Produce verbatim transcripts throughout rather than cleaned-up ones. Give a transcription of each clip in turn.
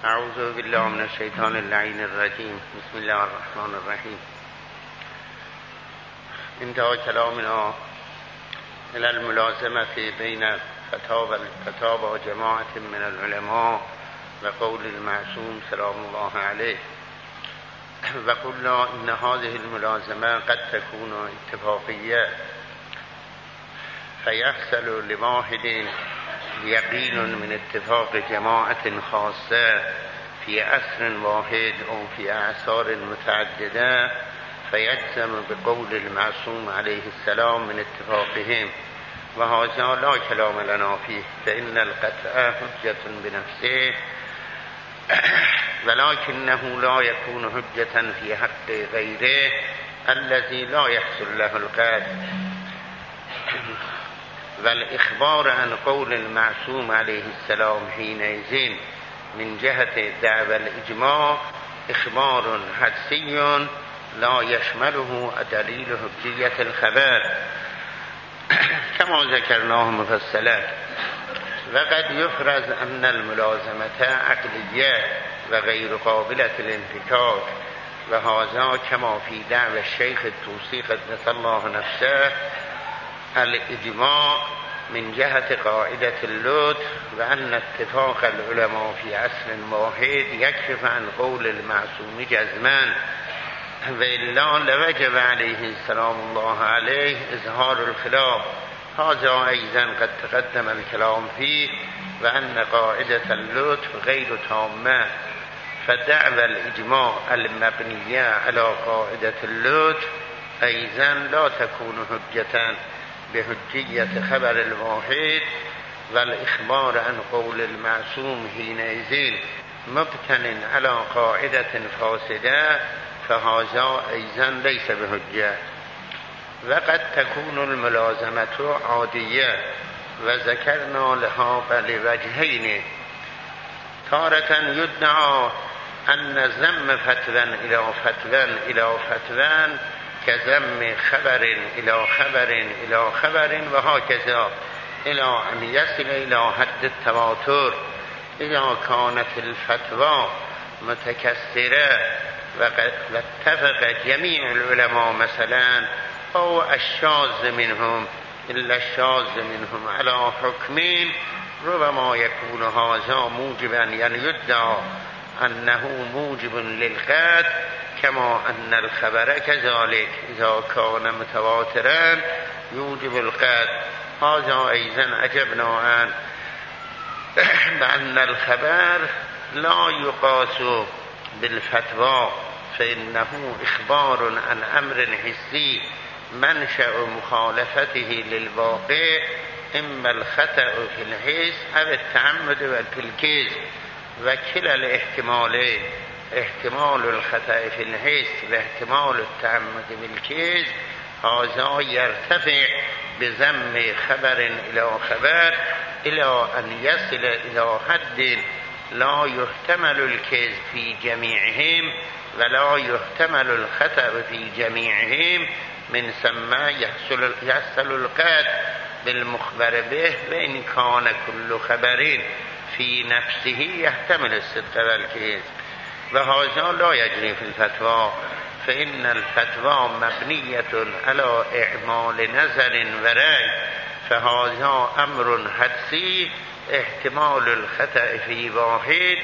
اعوذ بالله من الشیطان اللعین الرجیم. بسم الله الرحمن الرحیم. انتهى كلامنا الى الملازمة بين الفتاوى وجماعة من العلماء وقول المعصوم سلام الله عليه، وقلنا ان هذه الملازمة قد تكون اتفاقية فيحصل لواحد يقين من اتفاق جماعة خاصة في عصر واحد أو في أعصار متعددة فيجزم بقول المعصوم عليه السلام من اتفاقهم، وهذا لا كلام لنا فيه، فإن القطع حجة بنفسه ولكنه لا يكون حجة في حق غيره الذي لا يحصل له القطع. والإخبار عن قول المعصوم عليه السلام حينئذ من جهة دعوى الإجماع إخبار حدسي لا يشمله دليل حجية الخبر كما ذكرناه مفصلا. وقد يفرض أن الملازمة عقلية وغير قابلة للانفكاك، وهذا كما في دعوى الشيخ الطوسي قدس الله نفسه الإجماع من جهة قاعدة اللطف، وأن اتفاق العلماء في عصر واحد يكشف عن قول المعصوم جزما، وإلا لوجب عليه السلام الله عليه إظهار الخلاف. هذا أيضا قد تقدم الكلام فيه، وأن قاعدة اللطف غير تامة، فدعوى الإجماع المبنية على قاعدة اللطف أيضا لا تكون حجة بحجية خبر الواحد، والإخبار عن قول المعصوم حينئذ مبتن على قاعدة فاسدة، فهذا أيضا ليس بحجة. وقد تكون الملازمة عادية، وذكرنا لها لوجهين: تارة يدعى أن ذم فتوى إلى فتوى إلى فتوى كذم خبر إلى خبر إلى خبر، وهكذا إلى أن يصل إلى حد التواتر إذا كانت الفتوى متكسرة واتفق جميع العلماء مثلا أو الشاذ منهم إلا الشاذ منهم على حكمين، ربما يكون هذا موجبا، يعني يدعى أنه موجب للقطع كما أن الخبر كذلك إذا كان متواترا يوجب القطع. هذا أيضا أجبنا عن بأن الخبر لا يقاس بالفتوى، فإنه إخبار عن أمر حسي منشأ مخالفته للواقع إما الخطأ في الحس أو التعمد في الكذب، وكلا الاحتمالين احتمال الخطأ في الحس واحتمال التعمد بالكذب هذا يرتفع بذم خبر إلى خبر إلى أن يصل إلى حد لا يحتمل الكذب في جميعهم ولا يحتمل الخطأ في جميعهم، من ثم يحصل يحصل القطع بالمخبر به، وإن كان كل خبر في نفسه يحتمل الصدق والكذب، وهذا لا يجري في الفتوى، فإن الفتوى مبنية على إعمال نظر ورأي، فهذا أمر حدسي احتمال الخطأ في واحد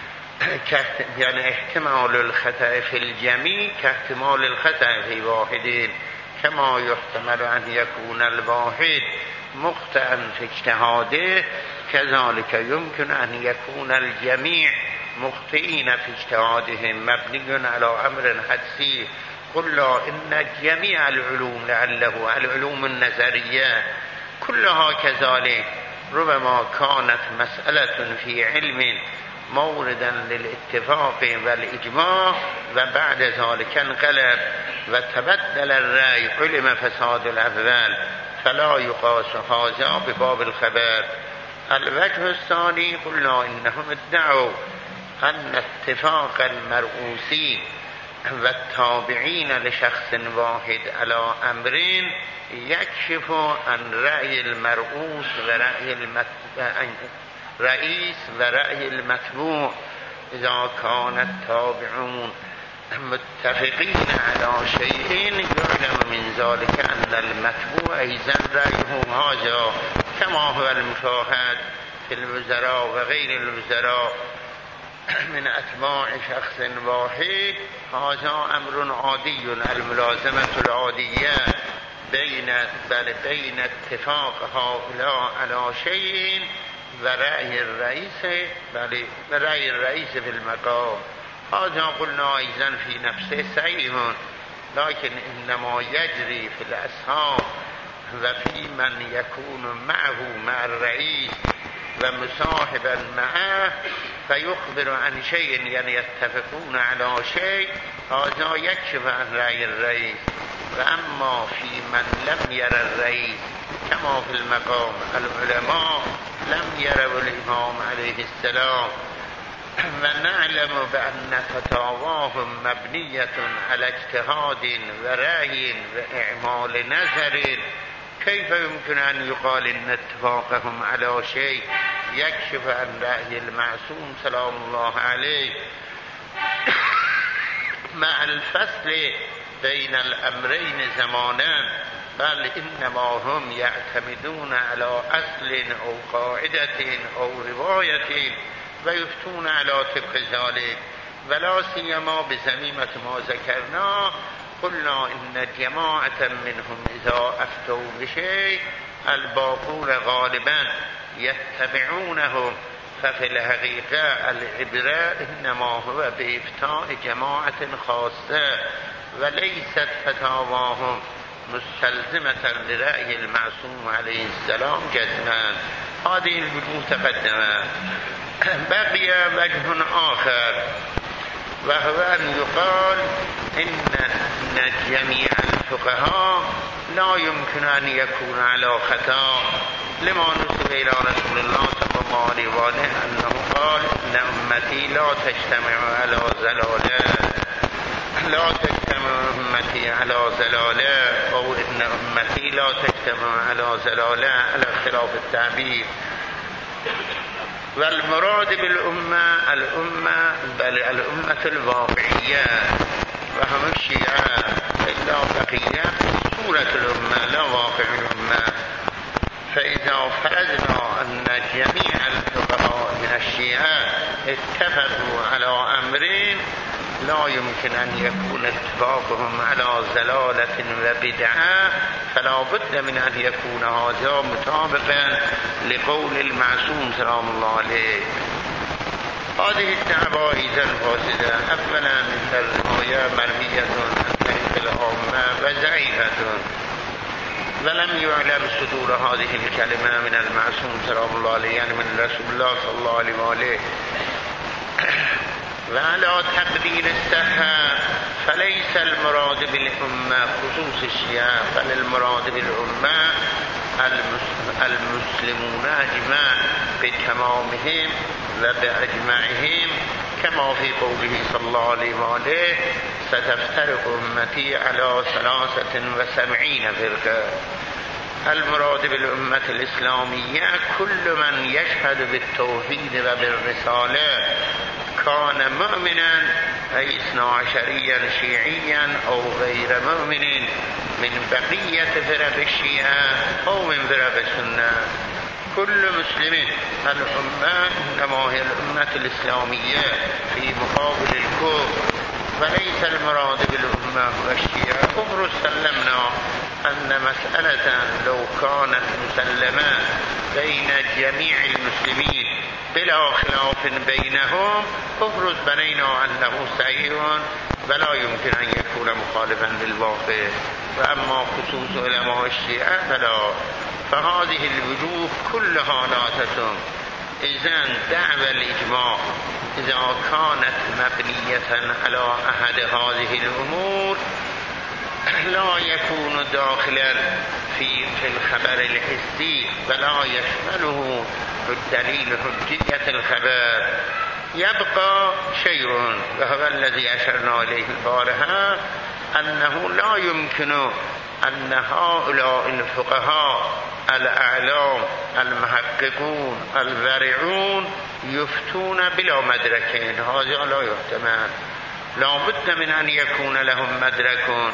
يعني احتمال الخطأ في الجميع كاحتمال الخطأ في واحد، كما يحتمل أن يكون الواحد مخطئا في اجتهاده كذلك يمكن أن يكون الجميع مخطئين في اجتهادهم، مبني على أمر حدسي. قلنا إن جميع العلوم لعله العلوم النظرية كلها كذلك، ربما كانت مسألة في علم موردا للاتفاق والإجماع وبعد ذلك انقلب وتبدل الرأي علم فساد الأول، فلا يقاس هذا بباب الخبر. الوجه الثاني قلنا إنهم ادعوا أن اتفاق المرؤوسين والتابعين لشخص واحد على أمرين يكشف عن رأي المرؤوس ورأي المرئيس ورأي المتبوع، اذا كان التابعون متفقين على شيء يعلم من ذلك أن المتبوع أيضا رأيه هذا، كما هو المشاهد في الوزراء وغير الوزراء من أتباع شخص واحد. هذا أمر عادي، الملازمة العادية بين بل بين اتفاق هؤلاء على شيء ورأي الرئيس بل رأي الرئيس في المقام. هذا قلنا أيضا في نفسه صحيح، لكن إنما يجري في الأصحاب وفي من يكون معه مع الرئيس ومصاحبا معه فيخبر عن شيء، يعني يتفقون على شيء، هذا يكشف عن رأي الرئيس. وأما في من لم يرى الرئيس كما في المقام، العلماء لم يروا الإمام عليه السلام، ونعلم بأن فتاواهم مبنية على اجتهاد ورأي وإعمال نظر، كيف يمكن أن يقال إن اتفاقهم على شيء يكشف عن رأي المعصوم سلام الله عليه؟ مع الفصل بين الأمرين زمانا، بل إنما هم يعتمدون على أصل أو قاعدة أو رواية ويفتون على طبق ذلك، ولا سيما بزميمة ما ذكرنا. قلنا إن جماعة منهم إذا أفتوا بشيء الباقون غالبا يتبعونهم، ففي الحقيقة العبرة إنما هو بإفتاء جماعة خاصة، وليست فتاواهم مستلزمة لرأي المعصوم عليه السلام جزما. هذه الوجوه تقدمت. بقي وجه آخر، وهو أن يقال إن جميع الفقهاء لا يمكن أن يكون على خطأ، لما نسب إلى رسول الله صلى الله عليه وآله أنه قال إن أمتي لا تجتمع على ضلالة، لا تجتمع أمتي على ضلالة، أو إن أمتي لا تجتمع على ضلالة على خلاف التعبير. والمراد بالأمة الأمة بل الأمة الواقعية، وهم الشيعة، إلا بقية صورة الأمة لا واقع الأمة. فإذا فرضنا أن جميع الفقهاء من الشيعة اتفقوا على أمرين لا يمكن أن يكون اتفاقهم على ضلالة وبدعة، فلا بد من أن يكون هذا مطابقا لقول المعصوم سلام الله عليه. هذه الدعوة إذا فاسدة. أولا مثل الرواية مروية عن طريق العامة وضعيفة، ولم يعلم صدور هذه الكلمة من المعصوم سلام الله عليه، يعني من رسول الله صلى الله عليه وآله. وعلى تقدير الصحة فليس المراد بالأمة خصوص الشيعة، بل المراد بالأمة المسلمون أجمع بتمامهم وبأجمعهم، كما في قوله صلى الله عليه وآله ستفترق أمتي على ثلاثة وسبعين فرقة. المراد بالأمة الإسلامية كل من يشهد بالتوحيد وبالرسالة كان مؤمنا أي اثنا عشريا شيعيا أو غير مؤمن من بقية فرق الشيعة أو من فرق السنة. كل مسلم. الأمة إنما هي الأمة الإسلامية في مقابل الكفر، وليس المراد بالأمة والشيعة كفر. سلمنا أن مسألة لو كانت مسلمة بين جميع المسلمين بلا خلاف بينهم كفر بنينا أنه صحيح ولا يمكن أن يكون مخالفا للواقع. وأما خصوص علماء الشيعة فلا. فهذه الوجوه كلها لا تتم. إذن دعوى الإجماع إذا كانت مبنية على أحد هذه الأمور لا يكون داخلا في في الخبر الحسي، ولا يشمله الدليل حجية الخبر. يبقى شيء وهو الذي أشرنا إليه البارحة، أنه لا يمكن أن هؤلاء الفقهاء الاعلام المحققون الورعون يفتون بلا مدركين، هذا لا يحتمل، لا بد من أن يكون لهم مدرك،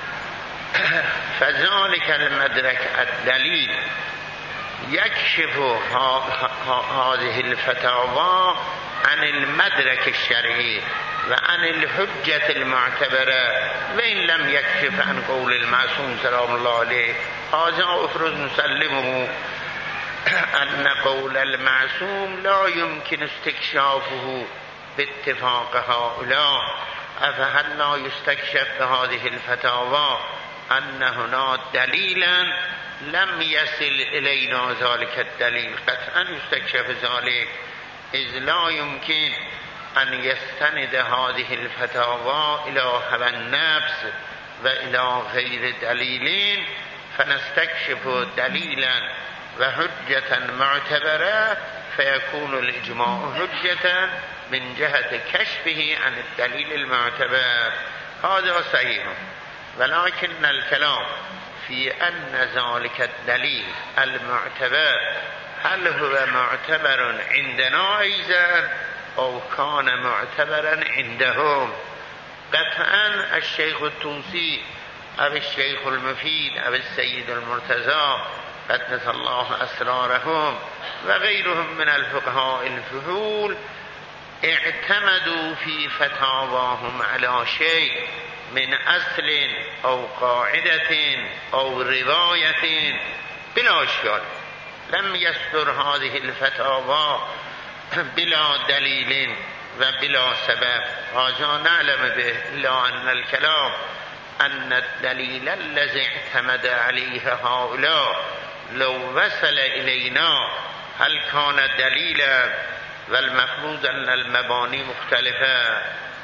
فذلك المدرك الدليل يكشف هذه الفتاوى عن المدرك الشرعي وعن الحجة المعتبرة، وإن لم يكشف عن قول المعصوم سلام الله عليه. هذا أفرض نسلمه أن قول المعصوم لا يمكن استكشافه باتفاق هؤلاء، أفهل لا يستكشف بهذه الفتاوى أن هناك دليلا لم يصل إلينا ذلك الدليل؟ قطعا يستكشف ذلك، إذ لا يمكن أن يستند هذه الفتاوى إلى هوى النفس وإلى غير دليل، فنستكشف دليلا وحجة معتبرة فيكون الإجماع حجة من جهة كشفه عن الدليل المعتبر. هذا صحيح، ولكن الكلام في أن ذلك الدليل المعتبر هل هو معتبر عندنا أيضا أو كان معتبرا عندهم؟ قطعا الشيخ التونسي أو الشيخ المفيد أو السيد المرتضى قدس الله أسرارهم وغيرهم من الفقهاء الفحول اعتمدوا في فتاواهم على شيء من أصل أو قاعدة أو رواية بلا إشكال، لم يصدر هذه الفتاوى بلا دليل وبلا سبب، هذا نعلم به، إلا أن الكلام أن الدليل الذي اعتمد عليه هؤلاء لو وصل إلينا هل كان دليلا؟ والمفروض أن المباني مختلفة.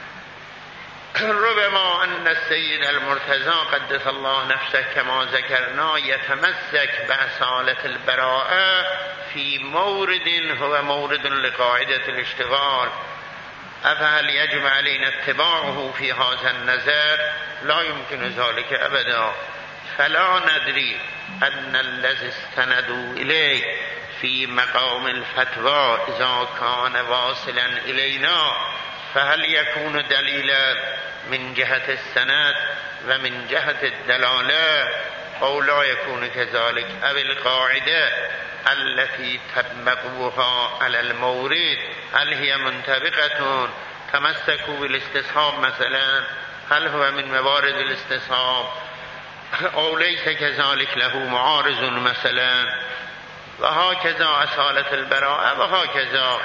ربما أن السيد المرتضى قدس الله نفسه كما ذكرنا يتمسك بأصالة البراءة في مورد هو مورد لقاعدة الاشتغال، أفهل يجب علينا اتباعه في هذا النظر؟ لا يمكن ذلك أبدا. فلا ندري أن الذي استندوا إليه في مقام الفتوى إذا كان واصلا إلينا فهل يكون دليلا من جهة السند ومن جهة الدلالة أو لا يكون كذلك؟ أو القاعدة التي تطبقوها على المورد هل هي منطبقة؟ تمسكوا بالاستصحاب مثلا، هل هو من موارد الاستصحاب أو ليس كذلك له معارض مثلا؟ وهكذا أصالة البراءة وهكذا.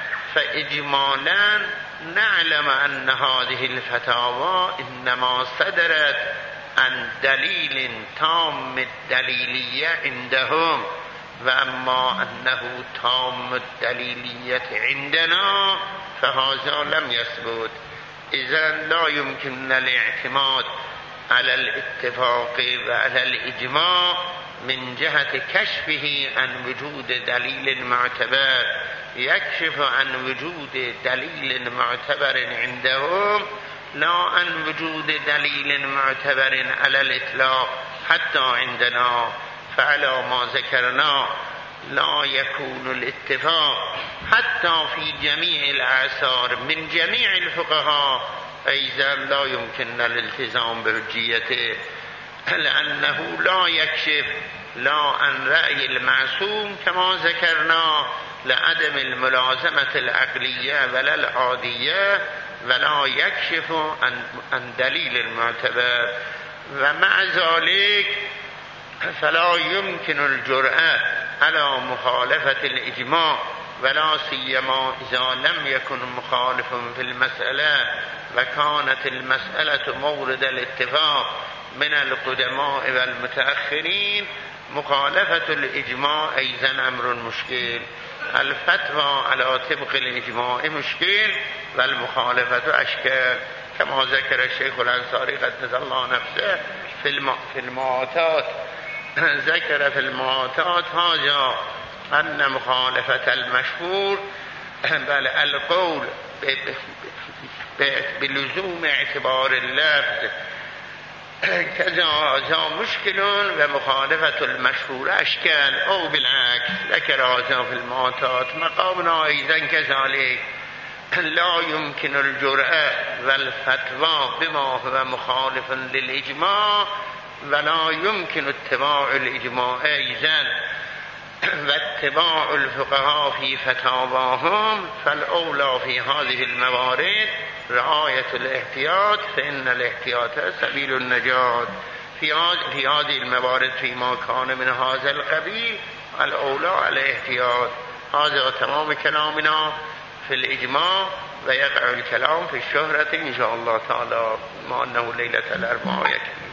فإجمالا نعلم أن هذه الفتاوى إنما صدرت عن دليل تام الدليلية عندهم، وأما أنه تام الدليلية عندنا فهذا لم يثبت. إذا لا يمكن الاعتماد على الاتفاق وعلى الإجماع من جهة كشفه عن وجود دليل معتبر يكشف عن وجود دليل معتبر عندهم، لا عن وجود دليل معتبر على الإطلاق حتى عندنا. فعلى ما ذكرنا لا يكون الاتفاق حتى في جميع الآثار من جميع الفقهاء، أيضا لا يمكن الالتزام بحجيته، لأنه لا يكشف لا عن رأي المعصوم كما ذكرنا لعدم الملازمة العقلية ولا العادية، ولا يكشف عن دليل المعتبر. ومع ذلك فلا يمكن الجرأة على مخالفة الإجماع، ولا سيما إذا لم يكن مخالف في المسألة وكانت المسألة مورد الاتفاق من القدماء والمتأخرين. مخالفة الإجماع أيضا أمر مشكل، الفتوى على طبق الإجماع مشكل والمخالفة أشكال، كما ذكر الشيخ الأنصاري قدس الله نفسه في في المعاتات، ذكر في المعاتات هذا أن مخالفة المشهور بل القول بلزوم اعتبار اللفظ كذا هذا مشكل ومخالفة المشهور أشكال أو بالعكس ذكر هذا في المعطات. مقامنا أيضا كذلك لا يمكن الجرأة والفتوى بما هو مخالف للإجماع ولا يمكن اتباع الإجماع أيضا واتباع الفقهاء في فتاواهم. فالأولى في هذه الموارد رعاية الاحتياط فإن الاحتياط سبيل النجاة. في في هذه الموارد فيما كان من هذا القبيل الأولى الاحتياط. هذا تمام كلامنا في الإجماع ويقع الكلام في الشهرة إن شاء الله تعالى، مع أنه ليلة الأربعاء يكفي.